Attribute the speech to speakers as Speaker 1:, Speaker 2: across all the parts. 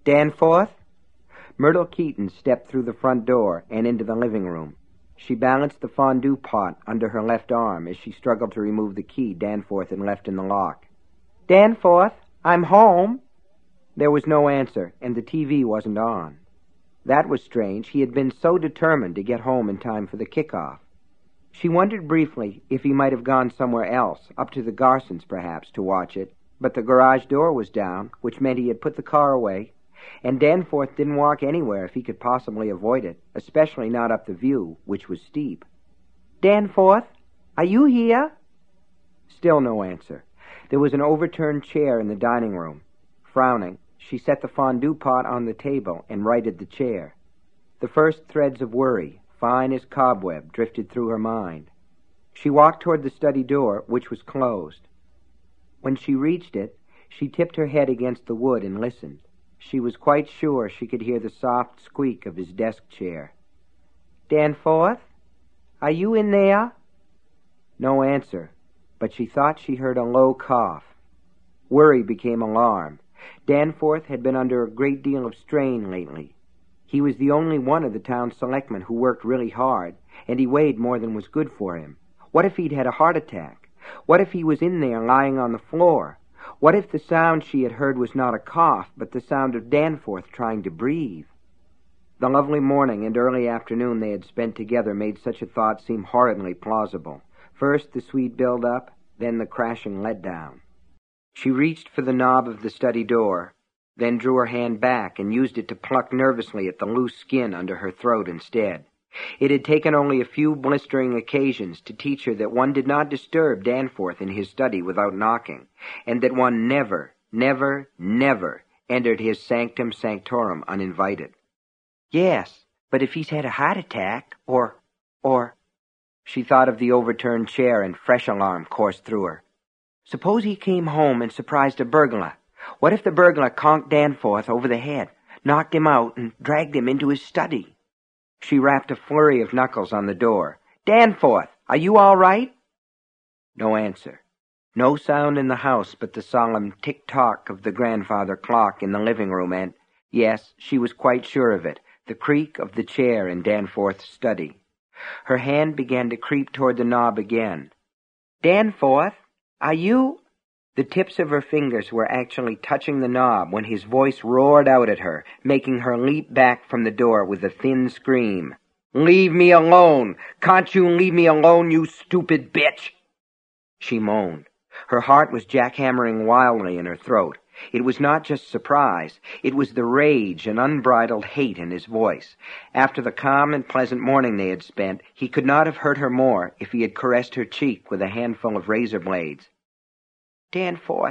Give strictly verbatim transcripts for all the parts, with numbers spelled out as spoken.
Speaker 1: Danforth? Myrtle Keaton stepped through the front door and into the living room. She balanced the fondue pot under her left arm as she struggled to remove the key Danforth had left in the lock. Danforth, I'm home. There was no answer, and the T V wasn't on. That was strange. He had been so determined to get home in time for the kickoff. She wondered briefly if he might have gone somewhere else, up to the Garsons perhaps, to watch it, but the garage door was down, which meant he had put the car away, and Danforth didn't walk anywhere if he could possibly avoid it, especially not up the view, which was steep. Danforth, are you here? Still no answer. There was an overturned chair in the dining room. Frowning, she set the fondue pot on the table and righted the chair. The first threads of worry, fine as cobweb, drifted through her mind. She walked toward the study door, which was closed. When she reached it, she tipped her head against the wood and listened. She was quite sure she could hear the soft squeak of his desk chair. Danforth, are you in there? No answer, but she thought she heard a low cough. Worry became alarm. Danforth had been under a great deal of strain lately. He was the only one of the town selectmen who worked really hard, and he weighed more than was good for him. What if he'd had a heart attack? What if he was in there lying on the floor? What if the sound she had heard was not a cough, but the sound of Danforth trying to breathe? The lovely morning and early afternoon they had spent together made such a thought seem horridly plausible. First the sweet build-up, then the crashing letdown. She reached for the knob of the study door, then drew her hand back and used it to pluck nervously at the loose skin under her throat instead. It had taken only a few blistering occasions to teach her that one did not disturb Danforth in his study without knocking, and that one never, never, never entered his sanctum sanctorum uninvited. Yes, but if he's had a heart attack, or, or... She thought of the overturned chair and fresh alarm coursed through her. Suppose he came home and surprised a burglar. What if the burglar conked Danforth over the head, knocked him out, and dragged him into his study? She rapped a flurry of knuckles on the door. Danforth, are you all right? No answer. No sound in the house but the solemn tick-tock of the grandfather clock in the living room and, yes, she was quite sure of it, the creak of the chair in Danforth's study. Her hand began to creep toward the knob again. Danforth, are you... The tips of her fingers were actually touching the knob when his voice roared out at her, making her leap back from the door with a thin scream. Leave me alone! Can't you leave me alone, you stupid bitch? She moaned. Her heart was jackhammering wildly in her throat. It was not just surprise. It was the rage and unbridled hate in his voice. After the calm and pleasant morning they had spent, he could not have hurt her more if he had caressed her cheek with a handful of razor blades. Danforth,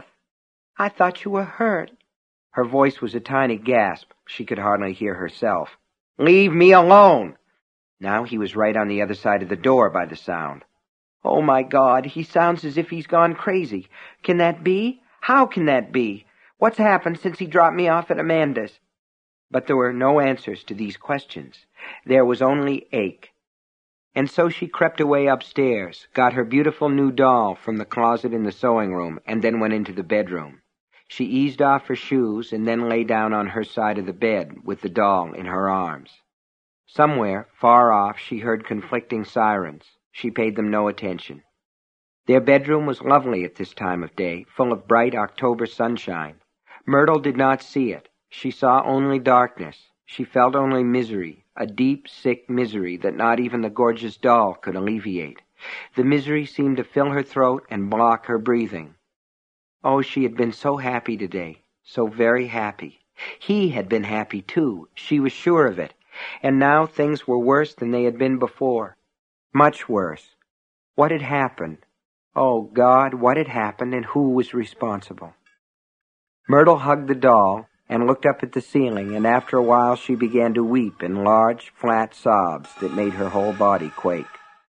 Speaker 1: I thought you were hurt. Her voice was a tiny gasp. She could hardly hear herself. Leave me alone! Now he was right on the other side of the door by the sound. Oh, my God, he sounds as if he's gone crazy. Can that be? How can that be? What's happened since he dropped me off at Amanda's? But there were no answers to these questions. There was only ache. And so she crept away upstairs, got her beautiful new doll from the closet in the sewing room, and then went into the bedroom. She eased off her shoes and then lay down on her side of the bed with the doll in her arms. Somewhere, far off, she heard conflicting sirens. She paid them no attention. Their bedroom was lovely at this time of day, full of bright October sunshine. Myrtle did not see it. She saw only darkness. She felt only misery, a deep, sick misery that not even the gorgeous doll could alleviate. The misery seemed to fill her throat and block her breathing. Oh, she had been so happy today, so very happy. He had been happy, too. She was sure of it. And now things were worse than they had been before. Much worse. What had happened? Oh, God, what had happened and who was responsible? Myrtle hugged the doll and looked up at the ceiling, and after a while she began to weep in large, flat sobs that made her whole body quake.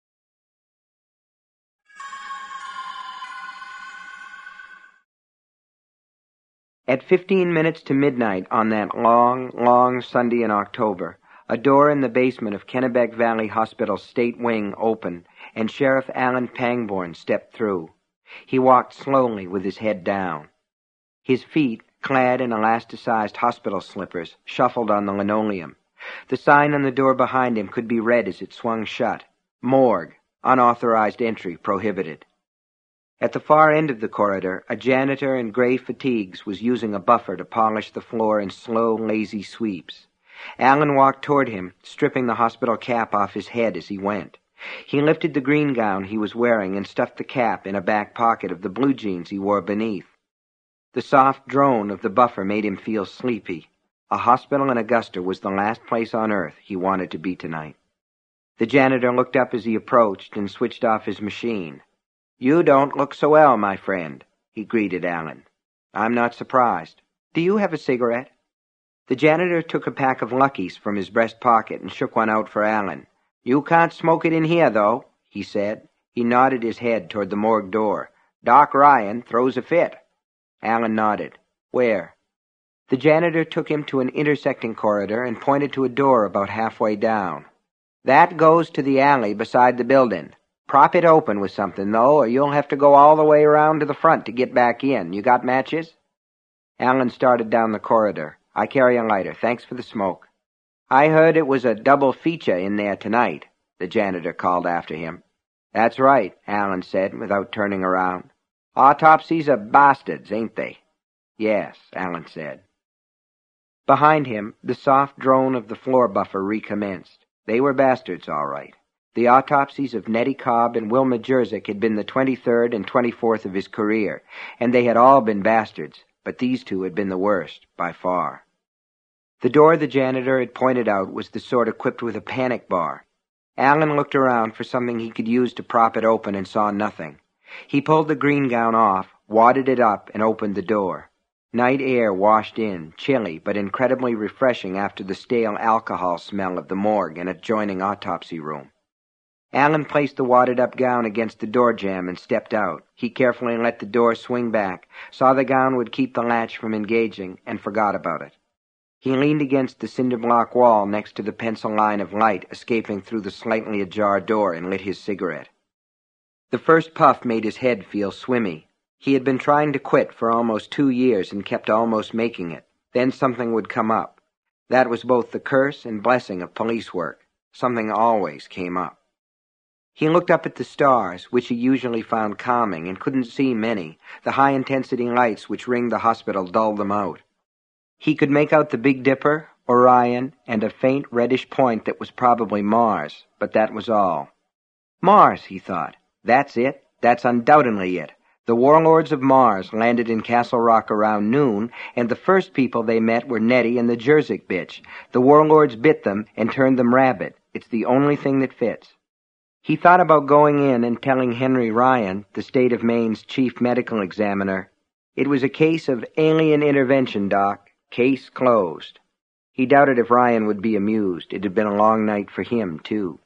Speaker 1: At fifteen minutes to midnight on that long, long Sunday in October, a door in the basement of Kennebec Valley Hospital's State Wing opened, and Sheriff Alan Pangborn stepped through. He walked slowly with his head down. His feet, clad in elasticized hospital slippers, shuffled on the linoleum. The sign on the door behind him could be read as it swung shut. Morgue. Unauthorized entry prohibited. At the far end of the corridor, a janitor in gray fatigues was using a buffer to polish the floor in slow, lazy sweeps. Alan walked toward him, stripping the hospital cap off his head as he went. He lifted the green gown he was wearing and stuffed the cap in a back pocket of the blue jeans he wore beneath. The soft drone of the buffer made him feel sleepy. A hospital in Augusta was the last place on earth he wanted to be tonight. The janitor looked up as he approached and switched off his machine. "You don't look so well, my friend," he greeted Alan. "I'm not surprised. Do you have a cigarette?" The janitor took a pack of Luckies from his breast pocket and shook one out for Alan. "You can't smoke it in here, though," he said. He nodded his head toward the morgue door. "Doc Ryan throws a fit." Alan nodded. "Where?" The janitor took him to an intersecting corridor and pointed to a door about halfway down. "That goes to the alley beside the building. Prop it open with something, though, or you'll have to go all the way around to the front to get back in. You got matches?" Alan started down the corridor. "I carry a lighter. Thanks for the smoke." "I heard it was a double feature in there tonight," the janitor called after him. "That's right," Alan said, without turning around. "Autopsies are bastards, ain't they?" "Yes," Alan said. Behind him, the soft drone of the floor buffer recommenced. They were bastards, all right. The autopsies of Nettie Cobb and Wilma Jersick had been the twenty-third and twenty-fourth of his career, and they had all been bastards, but these two had been the worst, by far. The door the janitor had pointed out was the sort equipped with a panic bar. Alan looked around for something he could use to prop it open and saw nothing. He pulled the green gown off, wadded it up, and opened the door. Night air washed in, chilly but incredibly refreshing after the stale alcohol smell of the morgue and adjoining autopsy room. Alan placed the wadded-up gown against the door jamb and stepped out. He carefully let the door swing back, saw the gown would keep the latch from engaging, and forgot about it. He leaned against the cinder-block wall next to the pencil line of light escaping through the slightly ajar door and lit his cigarette. The first puff made his head feel swimmy. He had been trying to quit for almost two years and kept almost making it. Then something would come up. That was both the curse and blessing of police work. Something always came up. He looked up at the stars, which he usually found calming, and couldn't see many. The high-intensity lights which ringed the hospital dulled them out. He could make out the Big Dipper, Orion, and a faint reddish point that was probably Mars, but that was all. Mars, he thought. That's it. That's undoubtedly it. The warlords of Mars landed in Castle Rock around noon, and the first people they met were Nettie and the Jersick bitch. The warlords bit them and turned them rabid. It's the only thing that fits. He thought about going in and telling Henry Ryan, the state of Maine's chief medical examiner, "It was a case of alien intervention, Doc. Case closed." He doubted if Ryan would be amused. It had been a long night for him, too.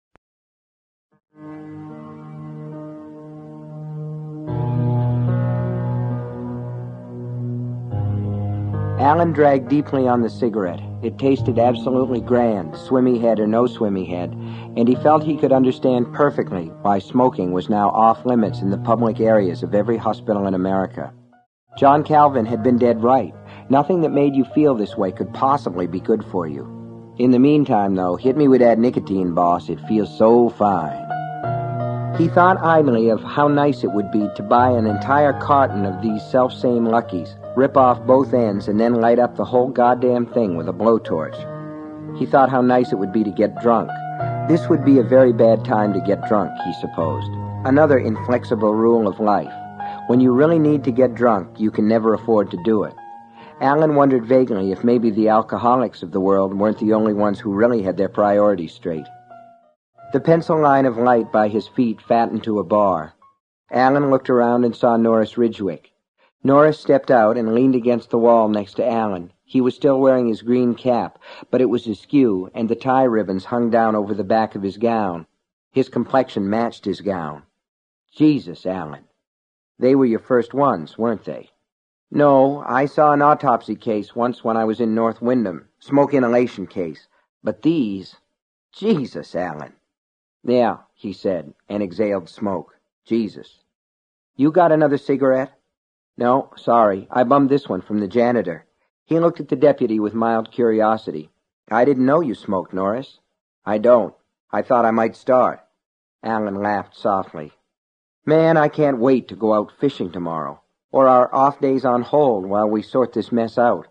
Speaker 1: Alan dragged deeply on the cigarette. It tasted absolutely grand, swimmy head or no swimmy head, and he felt he could understand perfectly why smoking was now off limits in the public areas of every hospital in America. John Calvin had been dead right. Nothing that made you feel this way could possibly be good for you. In the meantime, though, hit me with that nicotine, boss. It feels so fine. He thought idly of how nice it would be to buy an entire carton of these self-same Luckies, rip off both ends, and then light up the whole goddamn thing with a blowtorch. He thought how nice it would be to get drunk. This would be a very bad time to get drunk, he supposed. Another inflexible rule of life. When you really need to get drunk, you can never afford to do it. Alan wondered vaguely if maybe the alcoholics of the world weren't the only ones who really had their priorities straight. The pencil line of light by his feet fattened to a bar. Alan looked around and saw Norris Ridgwick. Norris stepped out and leaned against the wall next to Alan. He was still wearing his green cap, but it was askew, and the tie ribbons hung down over the back of his gown. His complexion matched his gown. Jesus, Alan. They were your first ones, weren't they? No, I saw an autopsy case once when I was in North Windham, smoke inhalation case. But these... Jesus, Alan. Yeah, he said, and exhaled smoke. Jesus. You got another cigarette? No, sorry. I bummed this one from the janitor. He looked at the deputy with mild curiosity. I didn't know you smoked, Norris. I don't. I thought I might start. Alan laughed softly. Man, I can't wait to go out fishing tomorrow, or our off days on hold while we sort this mess out.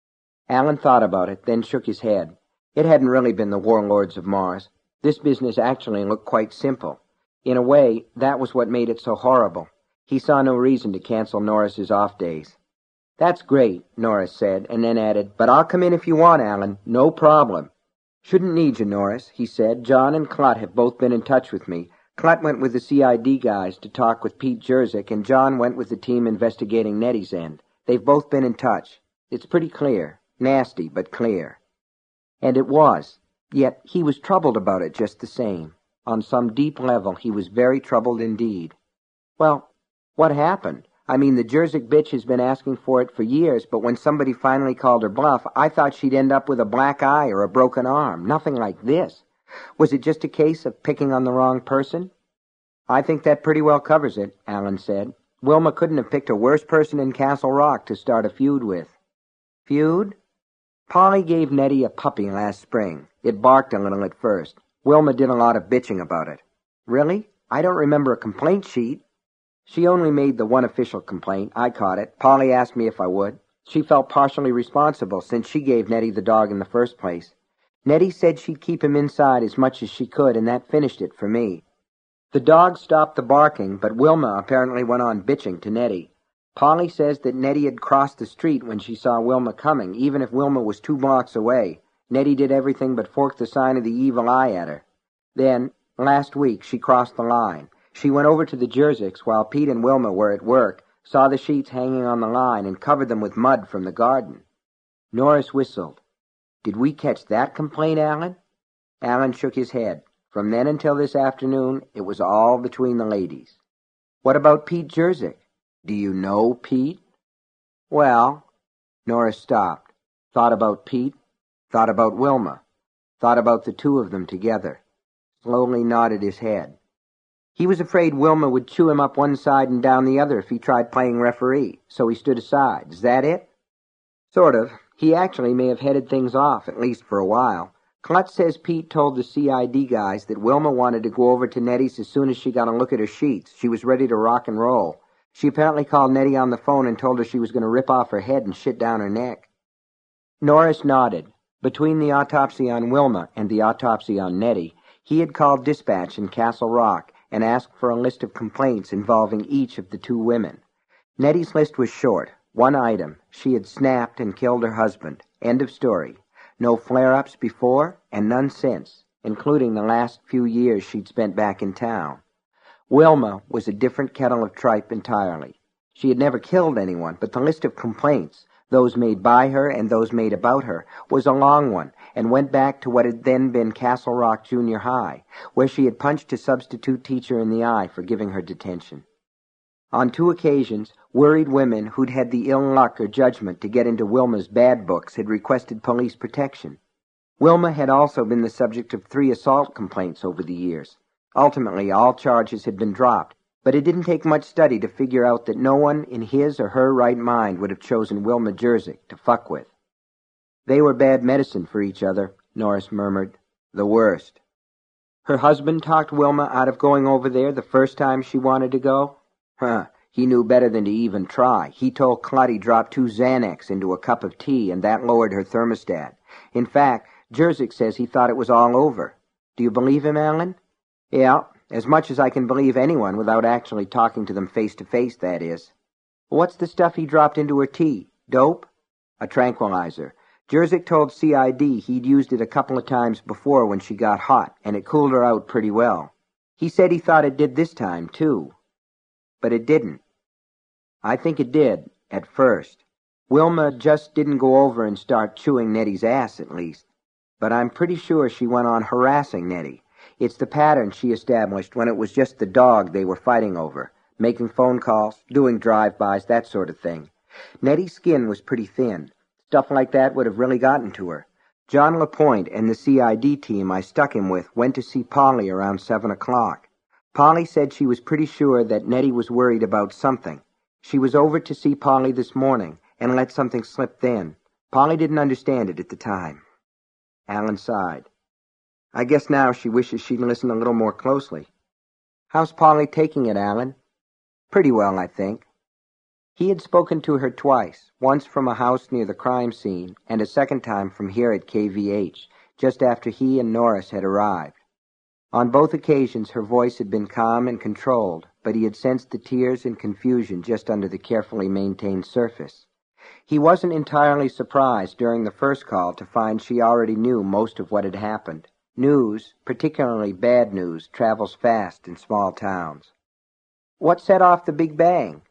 Speaker 1: Alan thought about it, then shook his head. It hadn't really been the warlords of Mars. This business actually looked quite simple. In a way, that was what made it so horrible. He saw no reason to cancel Norris's off days. That's great, Norris said, and then added, but I'll come in if you want, Alan. No problem. Shouldn't need you, Norris, he said. John and Clutt have both been in touch with me. Clutt went with the C I D guys to talk with Pete Jerzik, and John went with the team investigating Nettie's end. They've both been in touch. It's pretty clear. Nasty, but clear. And it was. Yet he was troubled about it just the same. On some deep level, he was very troubled indeed. Well, what happened? I mean, the Jerzik bitch has been asking for it for years, but when somebody finally called her bluff, I thought she'd end up with a black eye or a broken arm. Nothing like this. Was it just a case of picking on the wrong person? I think that pretty well covers it, Alan said. Wilma couldn't have picked a worse person in Castle Rock to start a feud with. Feud? Polly gave Nettie a puppy last spring. It barked a little at first. Wilma did a lot of bitching about it. Really? I don't remember a complaint sheet. She only made the one official complaint. I caught it. Polly asked me if I would. She felt partially responsible since she gave Nettie the dog in the first place. Nettie said she'd keep him inside as much as she could, and that finished it for me. The dog stopped the barking, but Wilma apparently went on bitching to Nettie. Polly says that Nettie had crossed the street when she saw Wilma coming, even if Wilma was two blocks away. Nettie did everything but fork the sign of the evil eye at her. Then, last week, she crossed the line. She went over to the Jerziks while Pete and Wilma were at work, saw the sheets hanging on the line, and covered them with mud from the garden. Norris whistled. Did we catch that complaint, Alan? Alan shook his head. From then until this afternoon, it was all between the ladies. What about Pete Jerzik? Do you know Pete? Well, Norris stopped, thought about Pete, thought about Wilma, thought about the two of them together, slowly nodded his head. He was afraid Wilma would chew him up one side and down the other if he tried playing referee, so he stood aside. Is that it? Sort of. He actually may have headed things off, at least for a while. Clutch says Pete told the C I D guys that Wilma wanted to go over to Nettie's as soon as she got a look at her sheets. She was ready to rock and roll. She apparently called Nettie on the phone and told her she was going to rip off her head and shit down her neck. Norris nodded. Between the autopsy on Wilma and the autopsy on Nettie, he had called dispatch in Castle Rock and asked for a list of complaints involving each of the two women. Nettie's list was short. One item. She had snapped and killed her husband. End of story. No flare-ups before and none since, including the last few years she'd spent back in town. Wilma was a different kettle of tripe entirely. She had never killed anyone, but the list of complaints, those made by her and those made about her, was a long one, and went back to what had then been Castle Rock Junior High, where she had punched a substitute teacher in the eye for giving her detention. On two occasions, worried women who'd had the ill luck or judgment to get into Wilma's bad books had requested police protection. Wilma had also been the subject of three assault complaints over the years. Ultimately, all charges had been dropped, but it didn't take much study to figure out that no one in his or her right mind would have chosen Wilma Jerzik to fuck with. They were bad medicine for each other, Norris murmured. The worst. Her husband talked Wilma out of going over there the first time she wanted to go? Huh, he knew better than to even try. He told Clutt he dropped two Xanax into a cup of tea, and that lowered her thermostat. In fact, Jerzik says he thought it was all over. Do you believe him, Alan? Yeah, as much as I can believe anyone without actually talking to them face-to-face, that is. What's the stuff he dropped into her tea? Dope? A tranquilizer. Jerzik told C I D he'd used it a couple of times before when she got hot, and it cooled her out pretty well. He said he thought it did this time, too. But it didn't. I think it did, at first. Wilma just didn't go over and start chewing Nettie's ass, at least. But I'm pretty sure she went on harassing Nettie. It's the pattern she established when it was just the dog they were fighting over, making phone calls, doing drive-bys, that sort of thing. Nettie's skin was pretty thin. Stuff like that would have really gotten to her. John LaPointe and the C I D team I stuck him with went to see Polly around seven o'clock. Polly said she was pretty sure that Nettie was worried about something. She was over to see Polly this morning and let something slip then. Polly didn't understand it at the time. Alan sighed. I guess now she wishes she'd listened a little more closely. How's Polly taking it, Alan? Pretty well, I think. He had spoken to her twice, once from a house near the crime scene, and a second time from here at K V H, just after he and Norris had arrived. On both occasions her voice had been calm and controlled, but he had sensed the tears and confusion just under the carefully maintained surface. He wasn't entirely surprised during the first call to find she already knew most of what had happened. News, particularly bad news, travels fast in small towns. What set off the big bang?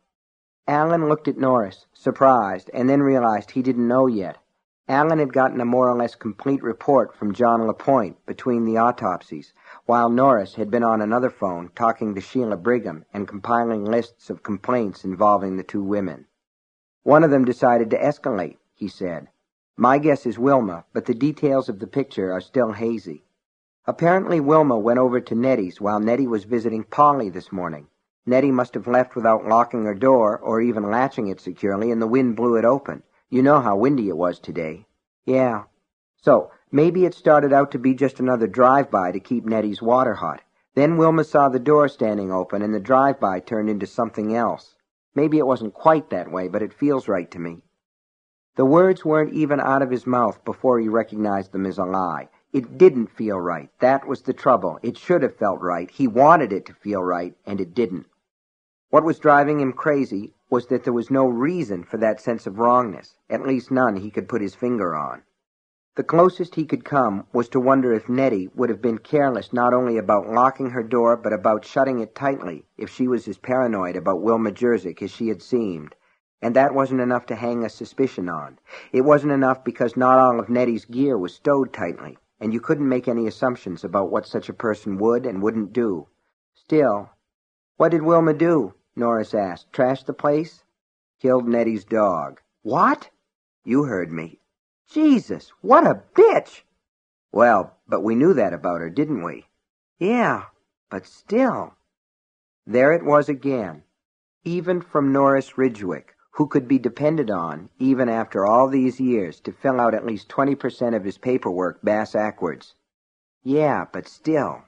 Speaker 1: Alan looked at Norris, surprised, and then realized he didn't know yet. Alan had gotten a more or less complete report from John LaPointe between the autopsies, while Norris had been on another phone talking to Sheila Brigham and compiling lists of complaints involving the two women. One of them decided to escalate, he said. My guess is Wilma, but the details of the picture are still hazy. Apparently Wilma went over to Nettie's while Nettie was visiting Polly this morning. Nettie must have left without locking her door or even latching it securely, and the wind blew it open. You know how windy it was today. Yeah. So, maybe it started out to be just another drive-by to keep Nettie's water hot. Then Wilma saw the door standing open, and the drive-by turned into something else. Maybe it wasn't quite that way, but it feels right to me. The words weren't even out of his mouth before he recognized them as a lie. It didn't feel right. That was the trouble. It should have felt right. He wanted it to feel right, and it didn't. What was driving him crazy was that there was no reason for that sense of wrongness, at least none he could put his finger on. The closest he could come was to wonder if Nettie would have been careless not only about locking her door but about shutting it tightly if she was as paranoid about Wilma Jersick as she had seemed. And that wasn't enough to hang a suspicion on. It wasn't enough because not all of Nettie's gear was stowed tightly, and you couldn't make any assumptions about what such a person would and wouldn't do. Still, what did Wilma do? Norris asked. Trash the place? Killed Nettie's dog. What? You heard me. Jesus, what a bitch! Well, but we knew that about her, didn't we? Yeah, but still. There it was again. Even from Norris Ridgwick, who could be depended on, even after all these years, to fill out at least twenty percent of his paperwork bass-ackwards. Yeah, but still.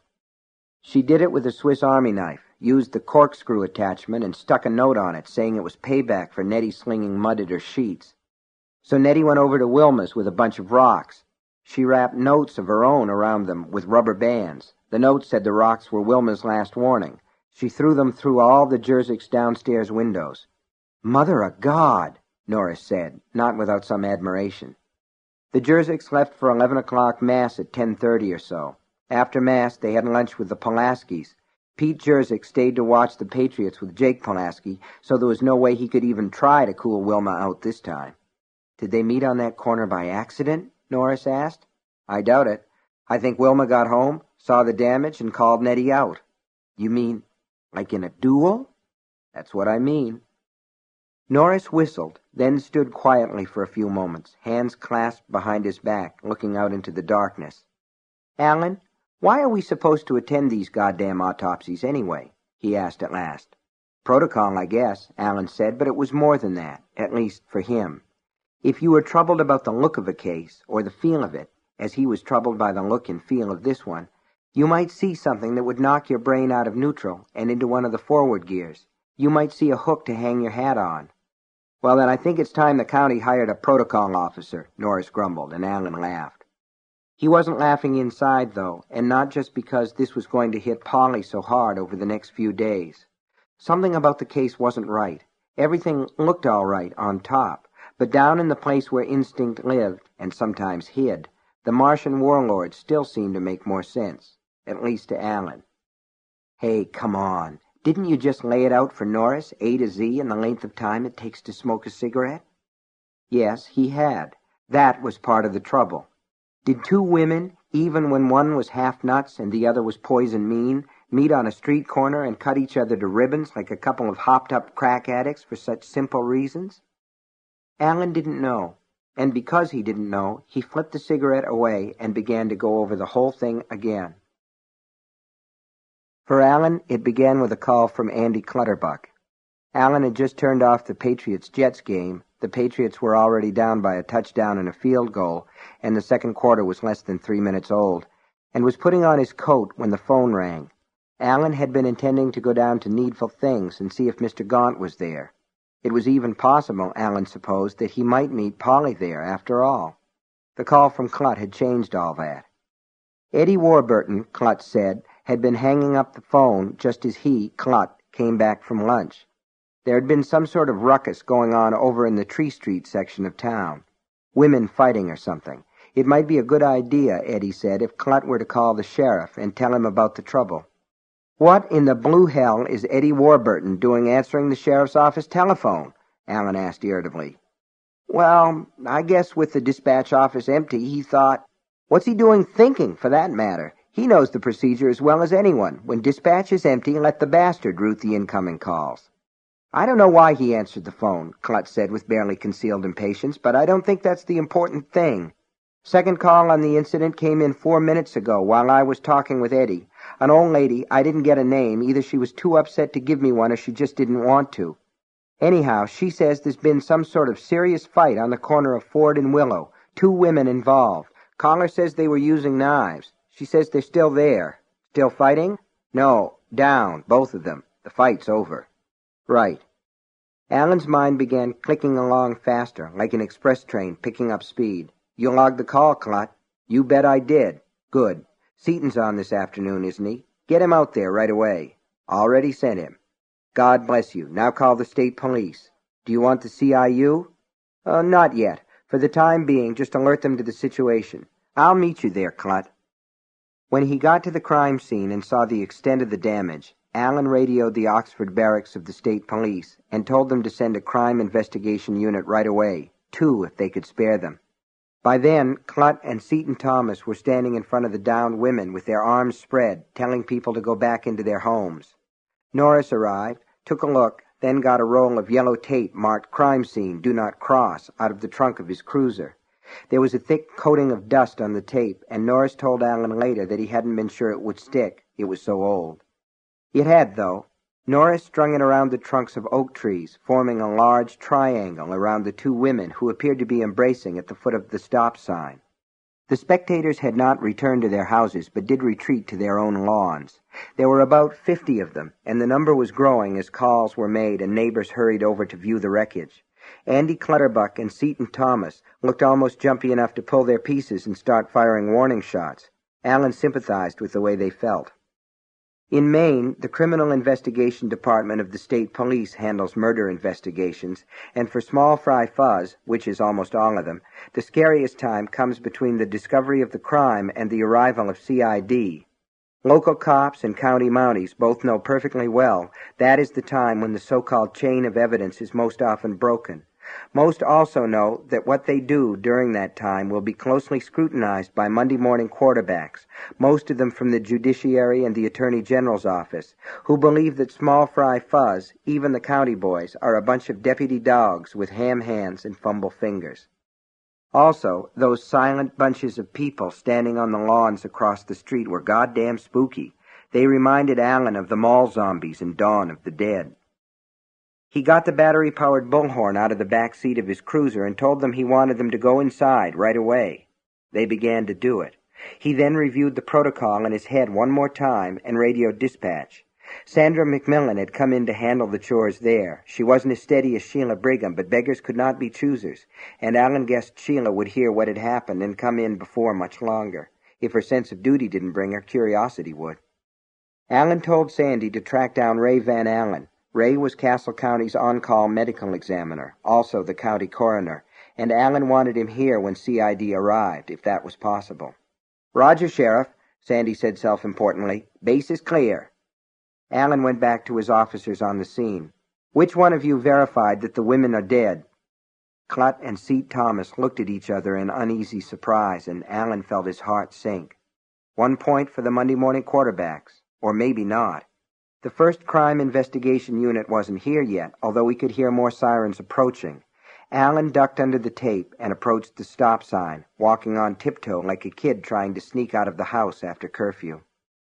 Speaker 1: She did it with a Swiss Army knife, used the corkscrew attachment, and stuck a note on it saying it was payback for Nettie slinging mud at her sheets. So Nettie went over to Wilma's with a bunch of rocks. She wrapped notes of her own around them with rubber bands. The note said the rocks were Wilma's last warning. She threw them through all the Jersicks' downstairs windows. Mother of God, Norris said, not without some admiration. The Jersicks left for eleven o'clock Mass at ten thirty or so. After Mass, they had lunch with the Pulaskis. Pete Jersick stayed to watch the Patriots with Jake Pulaski, so there was no way he could even try to cool Wilma out this time. Did they meet on that corner by accident? Norris asked. I doubt it. I think Wilma got home, saw the damage, and called Nettie out. You mean, like in a duel? That's what I mean. Norris whistled, then stood quietly for a few moments, hands clasped behind his back, looking out into the darkness. Alan, why are we supposed to attend these goddamn autopsies anyway? He asked at last. Protocol, I guess, Alan said, but it was more than that, at least for him. If you were troubled about the look of a case, or the feel of it, as he was troubled by the look and feel of this one, you might see something that would knock your brain out of neutral and into one of the forward gears. You might see a hook to hang your hat on. Well, then I think it's time the county hired a protocol officer, Norris grumbled, and Alan laughed. He wasn't laughing inside, though, and not just because this was going to hit Polly so hard over the next few days. Something about the case wasn't right. Everything looked all right on top, but down in the place where instinct lived, and sometimes hid, the Martian warlord still seemed to make more sense, at least to Alan. Hey, come on. Didn't you just lay it out for Norris, A to Z, in the length of time it takes to smoke a cigarette? Yes, he had. That was part of the trouble. Did two women, even when one was half nuts and the other was poison mean, meet on a street corner and cut each other to ribbons like a couple of hopped-up crack addicts for such simple reasons? Alan didn't know, and because he didn't know, he flipped the cigarette away and began to go over the whole thing again. For Alan, it began with a call from Andy Clutterbuck. Allen had just turned off the Patriots-Jets game. The Patriots were already down by a touchdown and a field goal, and the second quarter was less than three minutes old, and was putting on his coat when the phone rang. Allen had been intending to go down to Needful Things and see if Mister Gaunt was there. It was even possible, Allen supposed, that he might meet Polly there after all. The call from Clutt had changed all that. Eddie Warburton, Clutt said, had been hanging up the phone just as he, Clutt, came back from lunch. There had been some sort of ruckus going on over in the Tree Street section of town. Women fighting or something. It might be a good idea, Eddie said, if Clutt were to call the sheriff and tell him about the trouble. What in the blue hell is Eddie Warburton doing answering the sheriff's office telephone? Allen asked irritably. Well, I guess with the dispatch office empty, he thought, what's he doing thinking, for that matter? He knows the procedure as well as anyone. When dispatch is empty, let the bastard route the incoming calls. I don't know why he answered the phone, Clutt said with barely concealed impatience, but I don't think that's the important thing. Second call on the incident came in four minutes ago while I was talking with Eddie. An old lady, I didn't get a name. Either she was too upset to give me one or she just didn't want to. Anyhow, she says there's been some sort of serious fight on the corner of Ford and Willow. Two women involved. Caller says they were using knives. She says they're still there. Still fighting? No, down, both of them. The fight's over. Right. Allen's mind began clicking along faster, like an express train picking up speed. You logged the call, Clutt. You bet I did. Good. Seaton's on this afternoon, isn't he? Get him out there right away. Already sent him. God bless you. Now call the state police. Do you want the C I U? Uh, not yet. For the time being, just alert them to the situation. I'll meet you there, Clutt. When he got to the crime scene and saw the extent of the damage, Allen radioed the Oxford barracks of the state police and told them to send a crime investigation unit right away, two if they could spare them. By then, Clutt and Seaton Thomas were standing in front of the downed women with their arms spread, telling people to go back into their homes. Norris arrived, took a look, then got a roll of yellow tape marked Crime Scene, Do Not Cross, out of the trunk of his cruiser. There was a thick coating of dust on the tape, and Norris told Allen later that he hadn't been sure it would stick. It was so old. It had, though. Norris strung it around the trunks of oak trees, forming a large triangle around the two women who appeared to be embracing at the foot of the stop sign. The spectators had not returned to their houses, but did retreat to their own lawns. There were about fifty of them, and the number was growing as calls were made and neighbors hurried over to view the wreckage. Andy Clutterbuck and Seaton Thomas looked almost jumpy enough to pull their pieces and start firing warning shots. Allen sympathized with the way they felt. In Maine, the Criminal Investigation Department of the State Police handles murder investigations, and for small fry fuzz, which is almost all of them, the scariest time comes between the discovery of the crime and the arrival of C I D. Local cops and county mounties both know perfectly well that is the time when the so-called chain of evidence is most often broken. Most also know that what they do during that time will be closely scrutinized by Monday morning quarterbacks, most of them from the Judiciary and the Attorney General's office, who believe that small fry fuzz, even the county boys, are a bunch of deputy dogs with ham hands and fumble fingers. Also, those silent bunches of people standing on the lawns across the street were goddamn spooky. They reminded Allen of the mall zombies in Dawn of the Dead. He got the battery-powered bullhorn out of the back seat of his cruiser and told them he wanted them to go inside right away. They began to do it. He then reviewed the protocol in his head one more time and radioed dispatch. Sandra McMillan had come in to handle the chores there. She wasn't as steady as Sheila Brigham, but beggars could not be choosers, and Allen guessed Sheila would hear what had happened and come in before much longer. If her sense of duty didn't bring her, curiosity would. Allen told Sandy to track down Ray Van Allen. Ray was Castle County's on-call medical examiner, also the county coroner, and Allen wanted him here when C I D arrived, if that was possible. "Roger, Sheriff," Sandy said self-importantly. "Base is clear." Allen went back to his officers on the scene. "Which one of you verified that the women are dead?" Clutt and Seat Thomas looked at each other in uneasy surprise, and Allen felt his heart sink. One point for the Monday morning quarterbacks, or maybe not. The first crime investigation unit wasn't here yet, although he could hear more sirens approaching. Allen ducked under the tape and approached the stop sign, walking on tiptoe like a kid trying to sneak out of the house after curfew.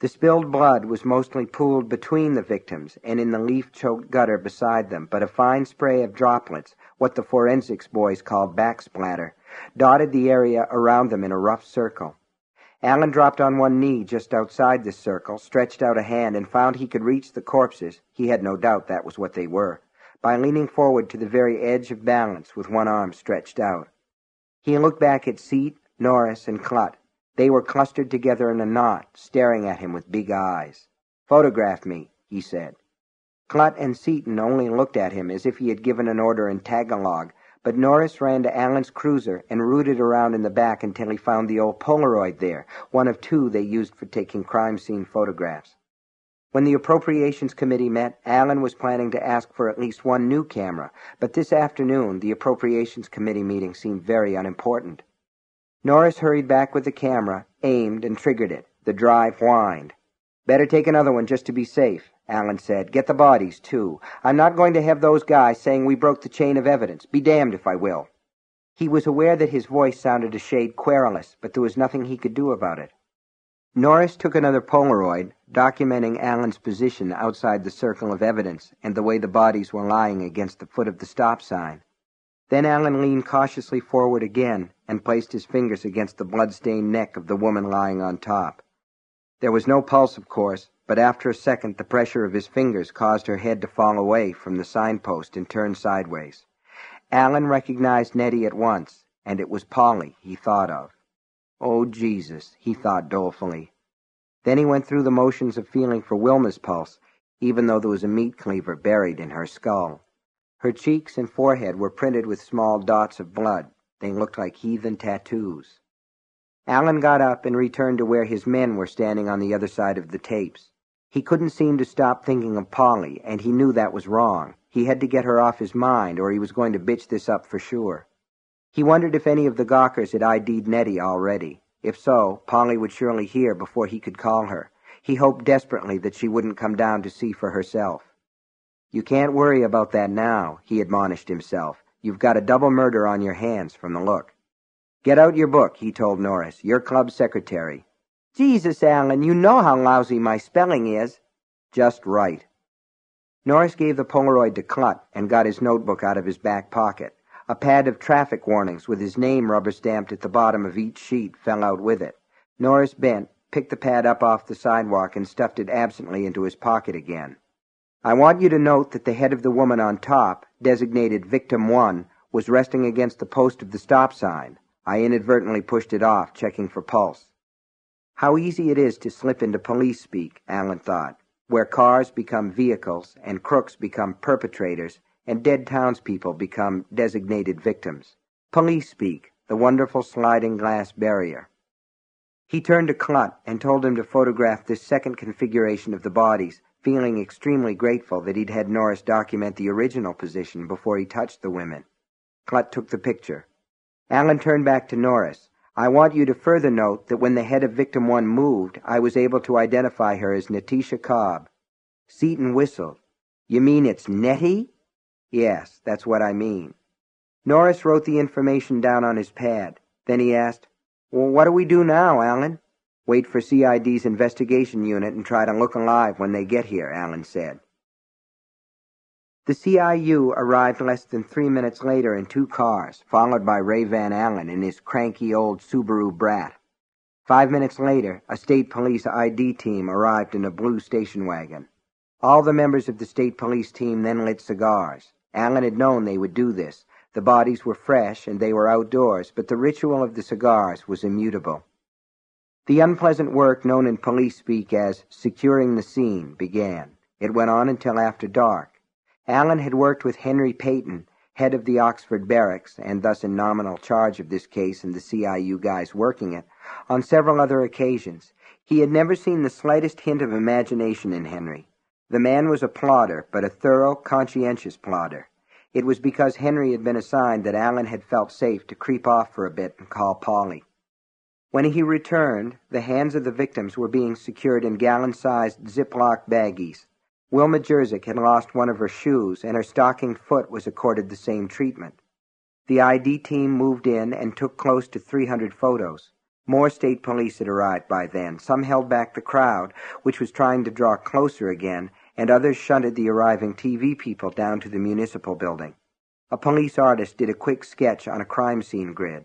Speaker 1: The spilled blood was mostly pooled between the victims and in the leaf-choked gutter beside them, but a fine spray of droplets, what the forensics boys called backsplatter, dotted the area around them in a rough circle. Allen dropped on one knee just outside this circle, stretched out a hand, and found he could reach the corpses, he had no doubt that was what they were, by leaning forward to the very edge of balance with one arm stretched out. He looked back at Seat, Norris, and Clutt. They were clustered together in a knot, staring at him with big eyes. "Photograph me," he said. Clutt and Seaton only looked at him as if he had given an order in Tagalog, but Norris ran to Allen's cruiser and rooted around in the back until he found the old Polaroid there, one of two they used for taking crime scene photographs. When the Appropriations Committee met, Allen was planning to ask for at least one new camera, but this afternoon the Appropriations Committee meeting seemed very unimportant. Norris hurried back with the camera, aimed, and triggered it. The drive whined. "Better take another one just to be safe," Allen said. "Get the bodies, too. I'm not going to have those guys saying we broke the chain of evidence. Be damned if I will." He was aware that his voice sounded a shade querulous, but there was nothing he could do about it. Norris took another Polaroid, documenting Allen's position outside the circle of evidence and the way the bodies were lying against the foot of the stop sign. Then Allen leaned cautiously forward again and placed his fingers against the blood-stained neck of the woman lying on top. There was no pulse, of course, but after a second the pressure of his fingers caused her head to fall away from the signpost and turn sideways. Allen recognized Nettie at once, and it was Polly he thought of. "Oh, Jesus," he thought dolefully. Then he went through the motions of feeling for Wilma's pulse, even though there was a meat cleaver buried in her skull. Her cheeks and forehead were printed with small dots of blood. They looked like heathen tattoos. Allen got up and returned to where his men were standing on the other side of the tapes. He couldn't seem to stop thinking of Polly, and he knew that was wrong. He had to get her off his mind, or he was going to bitch this up for sure. He wondered if any of the gawkers had I D'd Nettie already. If so, Polly would surely hear before he could call her. He hoped desperately that she wouldn't come down to see for herself. "You can't worry about that now," he admonished himself. "You've got a double murder on your hands from the look." "Get out your book," he told Norris. "You're club secretary." "Jesus, Allen, you know how lousy my spelling is." "Just right." Norris gave the Polaroid to Clutt and got his notebook out of his back pocket. A pad of traffic warnings with his name rubber-stamped at the bottom of each sheet fell out with it. Norris bent, picked the pad up off the sidewalk, and stuffed it absently into his pocket again. "I want you to note that the head of the woman on top, designated Victim One, was resting against the post of the stop sign. I inadvertently pushed it off, checking for pulse." How easy it is to slip into police speak, Allen thought, where cars become vehicles and crooks become perpetrators and dead townspeople become designated victims. Police speak, the wonderful sliding glass barrier. He turned to Clutt and told him to photograph this second configuration of the bodies, feeling extremely grateful that he'd had Norris document the original position before he touched the women. Clutt took the picture. Allen turned back to Norris. "I want you to further note that when the head of Victim One moved, I was able to identify her as Natisha Cobb." Seaton whistled. "You mean it's Nettie?" "Yes, that's what I mean." Norris wrote the information down on his pad. Then he asked, "Well, what do we do now, Allen?" "Wait for C I D's investigation unit and try to look alive when they get here," Allen said. The C I U arrived less than three minutes later in two cars, followed by Ray Van Allen in his cranky old Subaru Brat. Five minutes later, a state police I D team arrived in a blue station wagon. All the members of the state police team then lit cigars. Allen had known they would do this. The bodies were fresh and they were outdoors, but the ritual of the cigars was immutable. The unpleasant work known in police speak as securing the scene began. It went on until after dark. Allen had worked with Henry Payton, head of the Oxford Barracks, and thus in nominal charge of this case and the C I U guys working it, on several other occasions. He had never seen the slightest hint of imagination in Henry. The man was a plodder, but a thorough, conscientious plodder. It was because Henry had been assigned that Allen had felt safe to creep off for a bit and call Polly. When he returned, the hands of the victims were being secured in gallon-sized Ziploc baggies. Wilma Jerzyk had lost one of her shoes, and her stockinged foot was accorded the same treatment. The I D team moved in and took close to three hundred photos. More state police had arrived by then. Some held back the crowd, which was trying to draw closer again, and others shunted the arriving T V people down to the municipal building. A police artist did a quick sketch on a crime scene grid.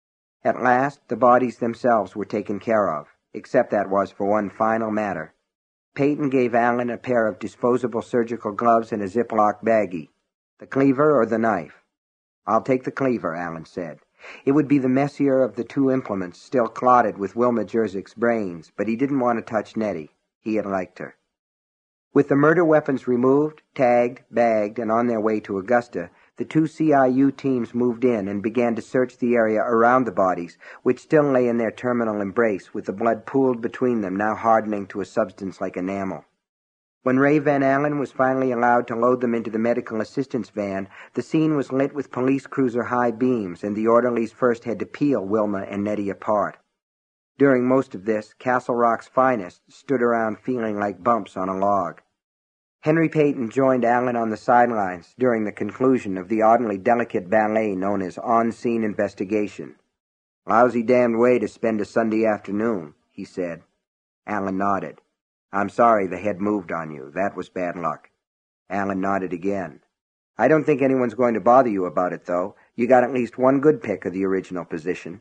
Speaker 1: At last, the bodies themselves were taken care of, except that was for one final matter. Peyton gave Allen a pair of disposable surgical gloves and a Ziploc baggie. The cleaver or the knife? I'll take the cleaver, Allen said. It would be the messier of the two implements, still clotted with Wilma Jerzik's brains, but he didn't want to touch Nettie. He had liked her. With the murder weapons removed, tagged, bagged, and on their way to Augusta, the two C I U teams moved in and began to search the area around the bodies, which still lay in their terminal embrace, with the blood pooled between them, now hardening to a substance like enamel. When Ray Van Allen was finally allowed to load them into the medical assistance van, the scene was lit with police cruiser high beams, and the orderlies first had to peel Wilma and Nettie apart. During most of this, Castle Rock's finest stood around feeling like bumps on a log. Henry Peyton joined Allen on the sidelines during the conclusion of the oddly delicate ballet known as on-scene investigation. "Lousy damned way to spend a Sunday afternoon," he said. Allen nodded. "I'm sorry the head moved on you. That was bad luck." Allen nodded again. "I don't think anyone's going to bother you about it, though. You got at least one good pick of the original position."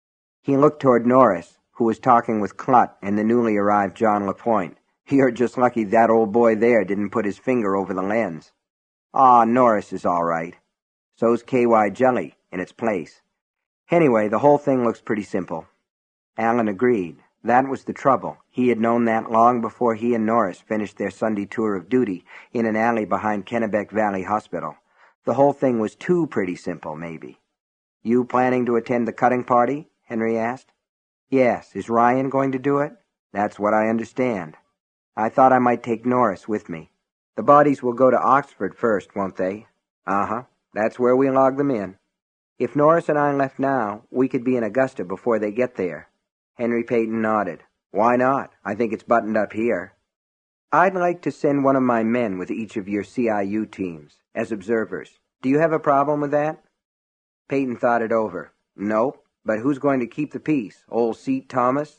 Speaker 1: He looked toward Norris, who was talking with Clutt and the newly arrived John LaPointe. "You're just lucky that old boy there didn't put his finger over the lens." "Ah, Norris is all right. So's K Y Jelly, in its place. Anyway, the whole thing looks pretty simple." Allen agreed. That was the trouble. He had known that long before he and Norris finished their Sunday tour of duty in an alley behind Kennebec Valley Hospital. The whole thing was too pretty simple, maybe. "You planning to attend the cutting party?" Henry asked. "Yes. Is Ryan going to do it?" "That's what I understand." "I thought I might take Norris with me." "The bodies will go to Oxford first, won't they?" "Uh-huh. That's where we log them in." "If Norris and I left now, we could be in Augusta before they get there." Henry Peyton nodded. "Why not? I think it's buttoned up here." "I'd like to send one of my men with each of your C I U teams, as observers. Do you have a problem with that?" Peyton thought it over. "Nope, but who's going to keep the peace? Old Seat Thomas?"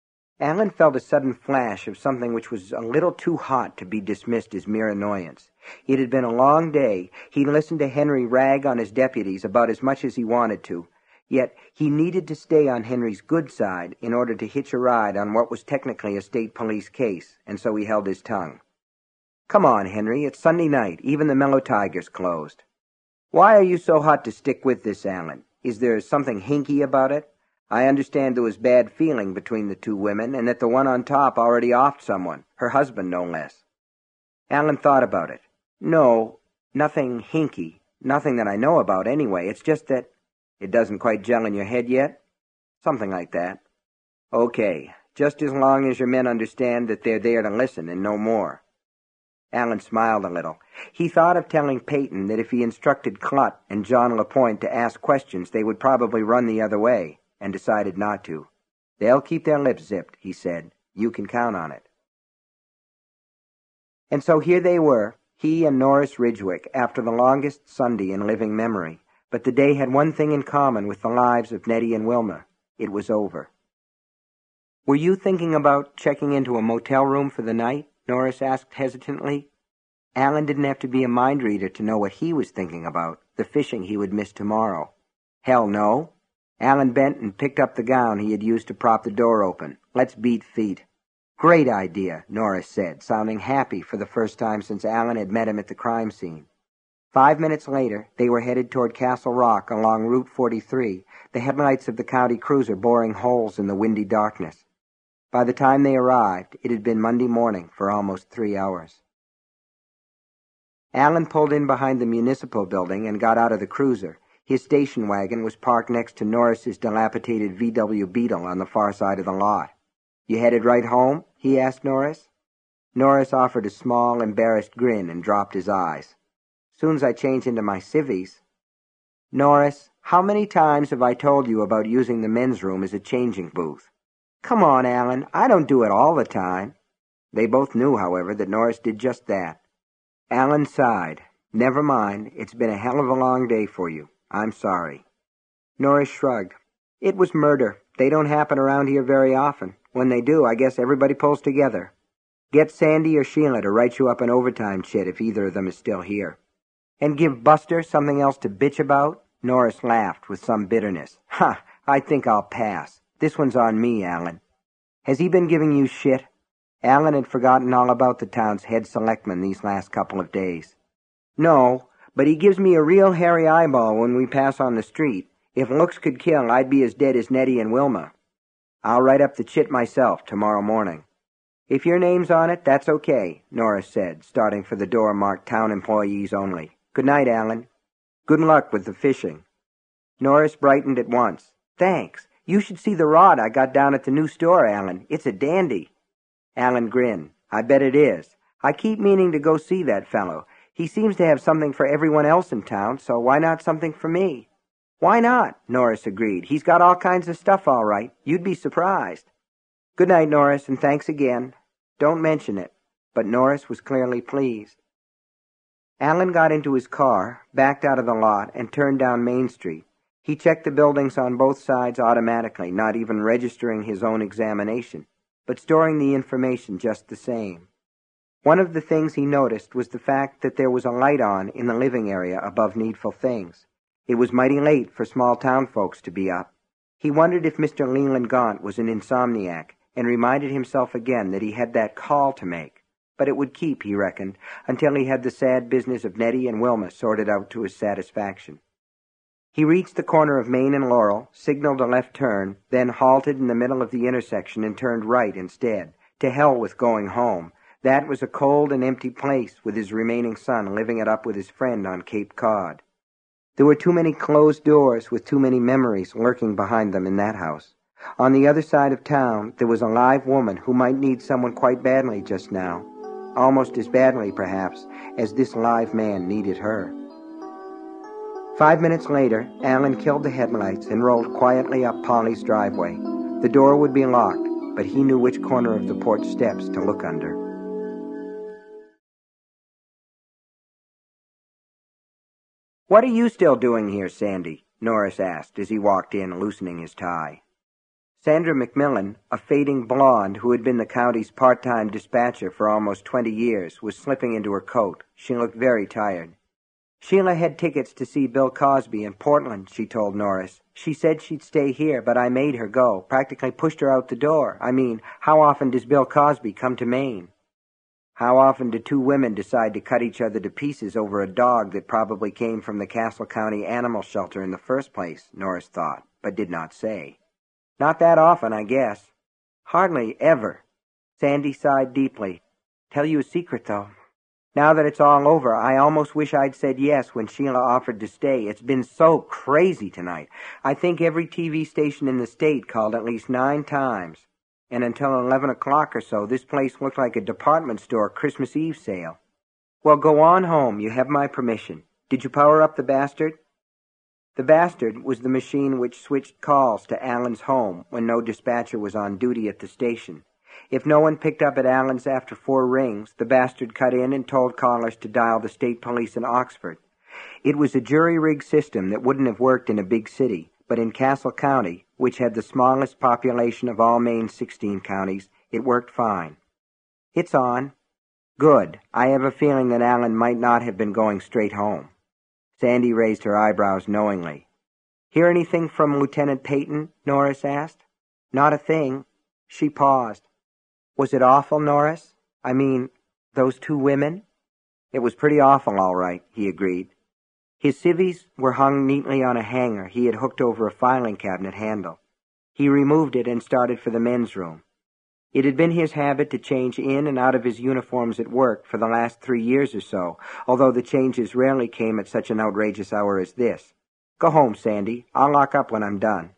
Speaker 1: Allen felt a sudden flash of something which was a little too hot to be dismissed as mere annoyance. It had been a long day. He listened to Henry rag on his deputies about as much as he wanted to. Yet he needed to stay on Henry's good side in order to hitch a ride on what was technically a state police case, and so he held his tongue. "Come on, Henry, it's Sunday night. Even the Mellow Tiger's closed." "Why are you so hot to stick with this, Allen? Is there something hinky about it? I understand there was bad feeling between the two women, and that the one on top already offed someone, her husband no less." Allen thought about it. "No, nothing hinky. Nothing that I know about, anyway. It's just that—" "It doesn't quite gel in your head yet?" "Something like that." "Okay, just as long as your men understand that they're there to listen and no more." Allen smiled a little. He thought of telling Peyton that if he instructed Clutt and John LaPointe to ask questions, they would probably run the other way, and decided not to. "They'll keep their lips zipped," he said. "You can count on it." And so here they were, he and Norris Ridgwick, after the longest Sunday in living memory. But the day had one thing in common with the lives of Nettie and Wilma. It was over. "Were you thinking about checking into a motel room for the night?" Norris asked hesitantly. Allen didn't have to be a mind reader to know what he was thinking about, the fishing he would miss tomorrow. "Hell no." Allen bent and picked up the gown he had used to prop the door open. "Let's beat feet." "Great idea," Norris said, sounding happy for the first time since Allen had met him at the crime scene. Five minutes later, they were headed toward Castle Rock along Route forty-three, the headlights of the county cruiser boring holes in the windy darkness. By the time they arrived, it had been Monday morning for almost three hours. Allen pulled in behind the municipal building and got out of the cruiser. His station wagon was parked next to Norris's dilapidated V W Beetle on the far side of the lot. "You headed right home?" he asked Norris. Norris offered a small, embarrassed grin and dropped his eyes. "Soon's I change into my civvies." "Norris, how many times have I told you about using the men's room as a changing booth?" "Come on, Allen, I don't do it all the time." They both knew, however, that Norris did just that. Allen sighed. "Never mind, it's been a hell of a long day for you. I'm sorry." Norris shrugged. "It was murder, They don't happen around here very often. When they do, I guess everybody pulls together. Get Sandy or Sheila to write you up an overtime chit if either of them is still here. And give Buster something else to bitch about? Norris laughed with some bitterness. Ha! I think I'll pass. This one's on me, Alan. Has he been giving you shit? Alan had forgotten all about the town's head selectman these last couple of days. No, but he gives me a real hairy eyeball when we pass on the street. If looks could kill, I'd be as dead as Nettie and Wilma. I'll write up the chit myself tomorrow morning. If your name's on it, that's okay, Norris said, starting for the door marked Town Employees Only. Good night, Alan. Good luck with the fishing. Norris brightened at once. Thanks. You should see the rod I got down at the new store, Alan. It's a dandy. Alan grinned. I bet it is. I keep meaning to go see that fellow. He seems to have something for everyone else in town, so why not something for me? Why not? Norris agreed. He's got all kinds of stuff all right. You'd be surprised. Good night, Norris, and thanks again. Don't mention it. But Norris was clearly pleased. Alan got into his car, backed out of the lot, and turned down Main Street. He checked the buildings on both sides automatically, not even registering his own examination, but storing the information just the same. One of the things he noticed was the fact that there was a light on in the living area above Needful Things. It was mighty late for small-town folks to be up. He wondered if Mister Leland Gaunt was an insomniac, and reminded himself again that he had that call to make. But it would keep, he reckoned, until he had the sad business of Nettie and Wilma sorted out to his satisfaction. He reached the corner of Main and Laurel, signaled a left turn, then halted in the middle of the intersection and turned right instead. To hell with going home. That was a cold and empty place, with his remaining son living it up with his friend on Cape Cod. There were too many closed doors with too many memories lurking behind them in that house. On the other side of town, there was a live woman who might need someone quite badly just now. Almost as badly, perhaps, as this live man needed her. Five minutes later, Alan killed the headlights and rolled quietly up Polly's driveway. The door would be locked, but he knew which corner of the porch steps to look under. "What are you still doing here, Sandy?" Norris asked as he walked in, loosening his tie. Sandra McMillan, a fading blonde who had been the county's part-time dispatcher for almost twenty years, was slipping into her coat. She looked very tired. Sheila had tickets to see Bill Cosby in Portland, she told Norris. She said she'd stay here, but I made her go, practically pushed her out the door. I mean, how often does Bill Cosby come to Maine? How often do two women decide to cut each other to pieces over a dog that probably came from the Castle County Animal Shelter in the first place, Norris thought, but did not say. Not that often, I guess. Hardly ever. Sandy sighed deeply. Tell you a secret, though. Now that it's all over, I almost wish I'd said yes when Sheila offered to stay. It's been so crazy tonight. I think every T V station in the state called at least nine times. And until eleven o'clock or so, this place looked like a department store Christmas Eve sale. Well, go on home. You have my permission. Did you power up the bastard? The bastard was the machine which switched calls to Alan's home when no dispatcher was on duty at the station. If no one picked up at Alan's after four rings, the bastard cut in and told callers to dial the state police in Oxford. It was a jury-rigged system that wouldn't have worked in a big city, but in Castle County, which had the smallest population of all Maine's sixteen counties, it worked fine. It's on. Good. I have a feeling that Alan might not have been going straight home. Sandy raised her eyebrows knowingly. Hear anything from Lieutenant Peyton? Norris asked. Not a thing. She paused. Was it awful, Norris? I mean, those two women? It was pretty awful, all right, he agreed. His civvies were hung neatly on a hanger he had hooked over a filing cabinet handle. He removed it and started for the men's room. It had been his habit to change in and out of his uniforms at work for the last three years or so, although the changes rarely came at such an outrageous hour as this. Go home, Sandy. I'll lock up when I'm done.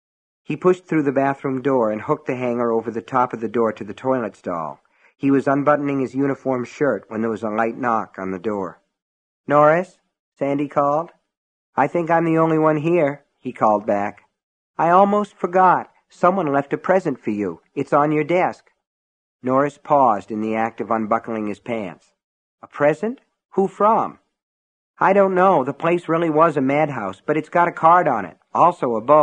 Speaker 1: He pushed through the bathroom door and hooked the hanger over the top of the door to the toilet stall. He was unbuttoning his uniform shirt when there was a light knock on the door. Norris? Sandy called. I think I'm the only one here, he called back. I almost forgot. Someone left a present for you. It's on your desk. Norris paused in the act of unbuckling his pants. A present? Who from? I don't know. The place really was a madhouse, but it's got a card on it. Also a bow.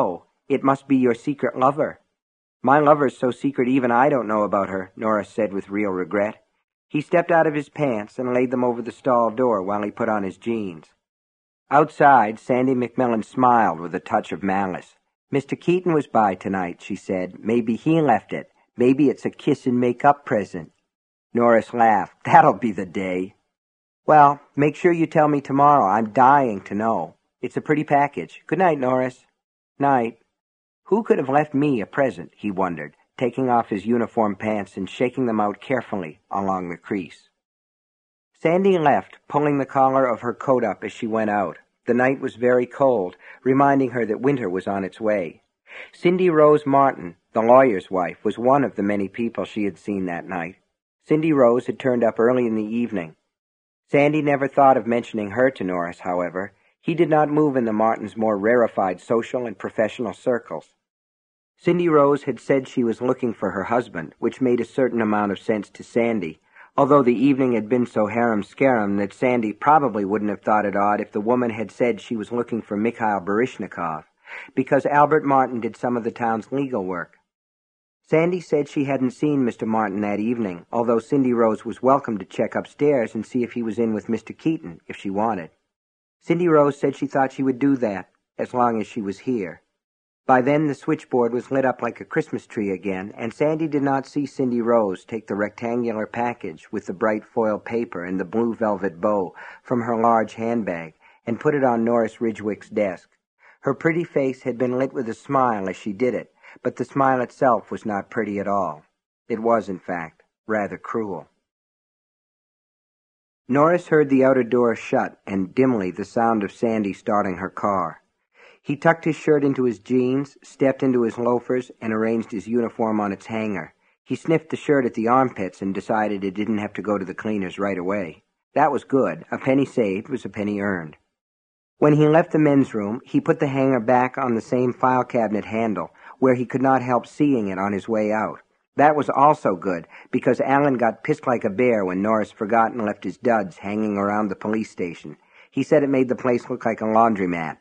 Speaker 1: It must be your secret lover." "My lover's so secret even I don't know about her," Norris said with real regret. He stepped out of his pants and laid them over the stall door while he put on his jeans. Outside, Sandy McMillan smiled with a touch of malice. "Mister Keaton was by tonight," she said. "Maybe he left it. Maybe it's a kiss and make-up present." Norris laughed. "That'll be the day." "Well, make sure you tell me tomorrow. I'm dying to know. It's a pretty package. Good night, Norris." "Night." Who could have left me a present, he wondered, taking off his uniform pants and shaking them out carefully along the crease. Sandy left, pulling the collar of her coat up as she went out. The night was very cold, reminding her that winter was on its way. Cindy Rose Martin, the lawyer's wife, was one of the many people she had seen that night. Cindy Rose had turned up early in the evening. Sandy never thought of mentioning her to Norris, however. He did not move in the Martins' more rarefied social and professional circles. Cindy Rose had said she was looking for her husband, which made a certain amount of sense to Sandy, although the evening had been so harum-scarum that Sandy probably wouldn't have thought it odd if the woman had said she was looking for Mikhail Baryshnikov, because Albert Martin did some of the town's legal work. Sandy said she hadn't seen Mister Martin that evening, although Cindy Rose was welcome to check upstairs and see if he was in with Mister Keaton, if she wanted. Cindy Rose said she thought she would do that, as long as she was here. By then the switchboard was lit up like a Christmas tree again, and Sandy did not see Cindy Rose take the rectangular package with the bright foil paper and the blue velvet bow from her large handbag and put it on Norris Ridgwick's desk. Her pretty face had been lit with a smile as she did it, but the smile itself was not pretty at all. It was, in fact, rather cruel. Norris heard the outer door shut and dimly the sound of Sandy starting her car. He tucked his shirt into his jeans, stepped into his loafers, and arranged his uniform on its hanger. He sniffed the shirt at the armpits and decided it didn't have to go to the cleaners right away. That was good. A penny saved was a penny earned. When he left the men's room, he put the hanger back on the same file cabinet handle, where he could not help seeing it on his way out. That was also good, because Alan got pissed like a bear when Norris forgot and left his duds hanging around the police station. He said it made the place look like a laundromat.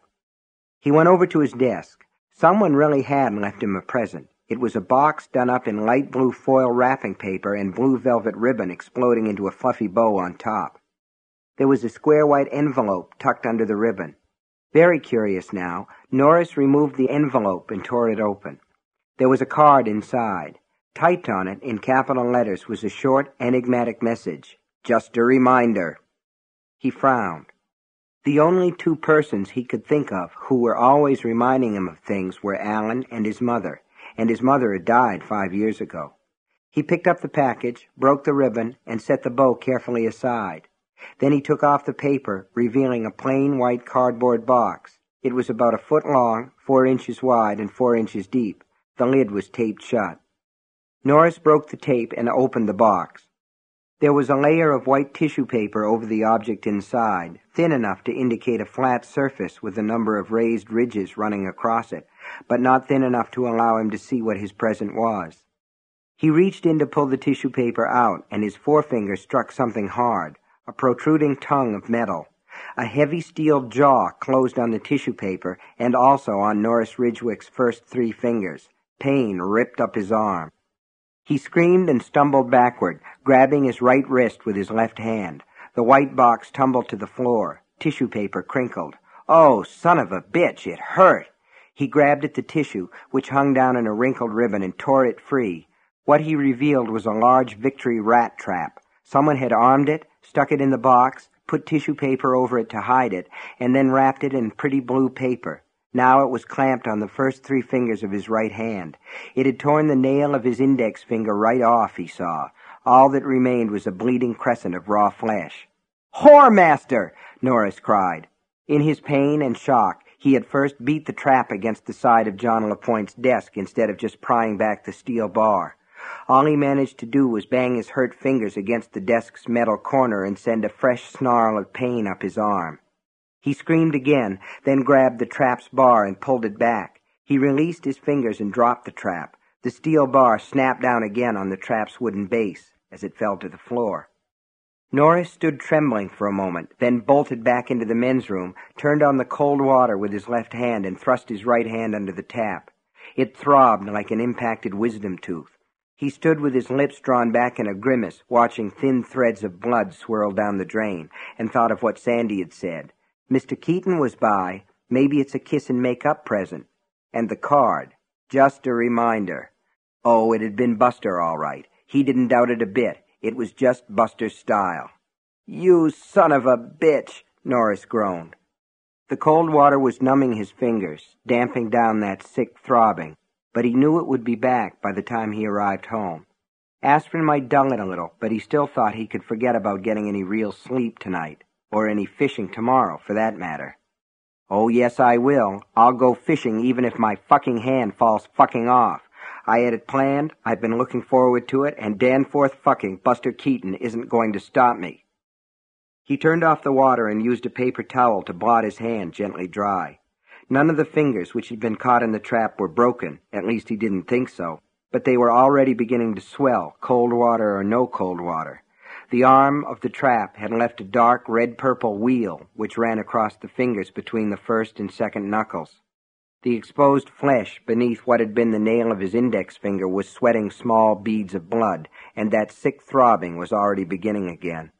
Speaker 1: He went over to his desk. Someone really had left him a present. It was a box done up in light blue foil wrapping paper and blue velvet ribbon exploding into a fluffy bow on top. There was a square white envelope tucked under the ribbon. Very curious now, Norris removed the envelope and tore it open. There was a card inside. Typed on it in capital letters was a short, enigmatic message. "Just a reminder." He frowned. The only two persons he could think of who were always reminding him of things were Alan and his mother, and his mother had died five years ago. He picked up the package, broke the ribbon, and set the bow carefully aside. Then he took off the paper, revealing a plain white cardboard box. It was about a foot long, four inches wide, and four inches deep. The lid was taped shut. Norris broke the tape and opened the box. There was a layer of white tissue paper over the object inside, thin enough to indicate a flat surface with a number of raised ridges running across it, but not thin enough to allow him to see what his present was. He reached in to pull the tissue paper out, and his forefinger struck something hard, a protruding tongue of metal. A heavy steel jaw closed on the tissue paper and also on Norris Ridgwick's first three fingers. Pain ripped up his arm. He screamed and stumbled backward, grabbing his right wrist with his left hand. The white box tumbled to the floor. Tissue paper crinkled. "Oh, son of a bitch, it hurt!" He grabbed at the tissue, which hung down in a wrinkled ribbon, and tore it free. What he revealed was a large Victory rat trap. Someone had armed it, stuck it in the box, put tissue paper over it to hide it, and then wrapped it in pretty blue paper. Now it was clamped on the first three fingers of his right hand. It had torn the nail of his index finger right off, he saw. All that remained was a bleeding crescent of raw flesh. "Whoremaster!" Norris cried. In his pain and shock, he had first beat the trap against the side of John LaPointe's desk instead of just prying back the steel bar. All he managed to do was bang his hurt fingers against the desk's metal corner and send a fresh snarl of pain up his arm. He screamed again, then grabbed the trap's bar and pulled it back. He released his fingers and dropped the trap. The steel bar snapped down again on the trap's wooden base as it fell to the floor. Norris stood trembling for a moment, then bolted back into the men's room, turned on the cold water with his left hand, and thrust his right hand under the tap. It throbbed like an impacted wisdom tooth. He stood with his lips drawn back in a grimace, watching thin threads of blood swirl down the drain, and thought of what Sandy had said. Mister Keaton was by. Maybe it's a kiss-and-make-up present. And the card. Just a reminder. Oh, it had been Buster, all right. He didn't doubt it a bit. It was just Buster's style. "You son of a bitch," Norris groaned. The cold water was numbing his fingers, damping down that sick throbbing, but he knew it would be back by the time he arrived home. Aspirin might dull it a little, but he still thought he could forget about getting any real sleep tonight, or any fishing tomorrow, for that matter. "Oh, yes, I will. I'll go fishing even if my fucking hand falls fucking off. I had it planned, I've been looking forward to it, and Danforth fucking Buster Keaton isn't going to stop me." He turned off the water and used a paper towel to blot his hand gently dry. None of the fingers which had been caught in the trap were broken, at least he didn't think so, but they were already beginning to swell, cold water or no cold water. The arm of the trap had left a dark red-purple wheal which ran across the fingers between the first and second knuckles. The exposed flesh beneath what had been the nail of his index finger was sweating small beads of blood, and that sick throbbing was already beginning again.